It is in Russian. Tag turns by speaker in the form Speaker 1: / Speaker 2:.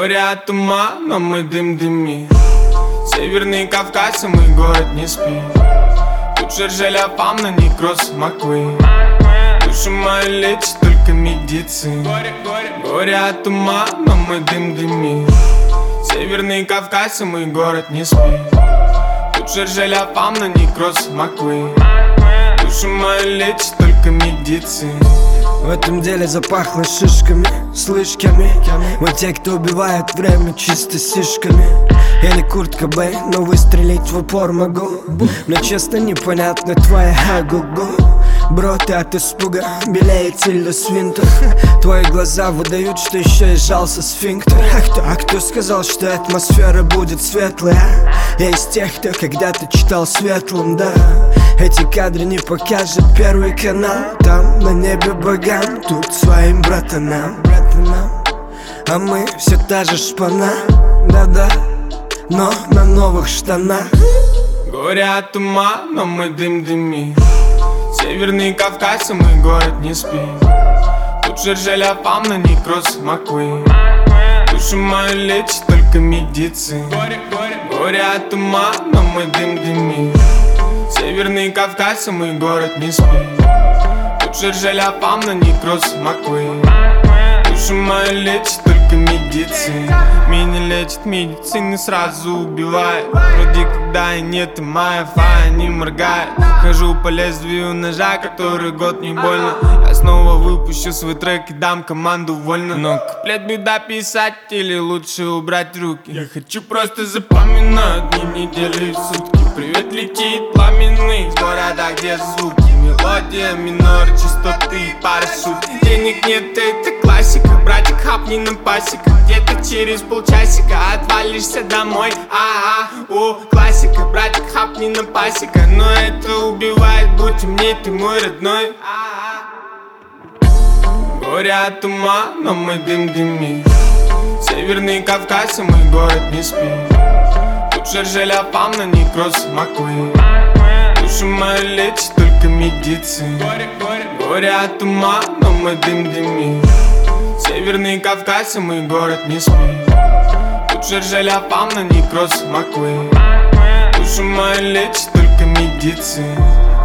Speaker 1: Горе от ума, но мы дым дыми. Северный Кавказ, и мой город не спит. Тут Жержеля, фамна, некроз, Маквей. Душу мою лечит только медицина. Горе от ума, но мы дым дыми. Северный Кавказ, и мой город не спит. Тут Жержеля, фамна, некроз, Маквей. Душу мою лечит только медицина.
Speaker 2: В этом деле запахло шишками, слышками. Мы те, кто убивает время чисто сишками. Я не Курт Кобейн, но выстрелить в упор могу. Мне честно непонятно твоя агугу. Бро, ты от испуга белеет Тильда Свинтон. Твои глаза выдают, что еще и сжался сфинктер. А кто сказал, что атмосфера будет светлая? Я из тех, кто когда-то читал светлым, да. Эти кадры не покажет Первый канал. Там на небе богам, тут своим братанам. А мы все та же шпана, да-да, но на новых штанах.
Speaker 1: Горе от ума, но мы дым дыми. Северный Кавказ, и мой город не спит. Тут Жержеля, фамна, некроз, Маквей. Душу мою лечит только медицина. Горе от ума, но мы дым дыми. Северный Кавказ, и мой город не спит. Тут Жержеля, фамна, некроз, Маквей. Душу мою лечит только медицина. Меня лечит медицина, сразу убивает. Вроде когда и нет, и моя фая не моргает. Хожу по лезвию ножа, который год не больно. Я снова выпущу свой трек и дам команду вольно. Но куплет беда писать или лучше убрать руки? Я хочу просто запоминать дни, недели и сутки. Привет летит пламенный с города, где звуки. Мелодия, минор, частоты и парашют. Денег нет, это классика. Братик, хапни на пасека. Где-то через полчасика отвалишься домой. Классика. Братик, хапни на пасека. Но это убивает, будь умней, ты мой родной. Горе от ума, но мы дым дыми. Северный Кавказ, и мой город не спит. Тут Жержеля, фамна, некроз, Маквей. Душу мою лечит только медицина. Горе от ума, но мы дым дыми. Северный Кавказ, и мой город не спит. Тут Жержеля, фамна, некроз, Маквей. Душу мою лечит только медицина.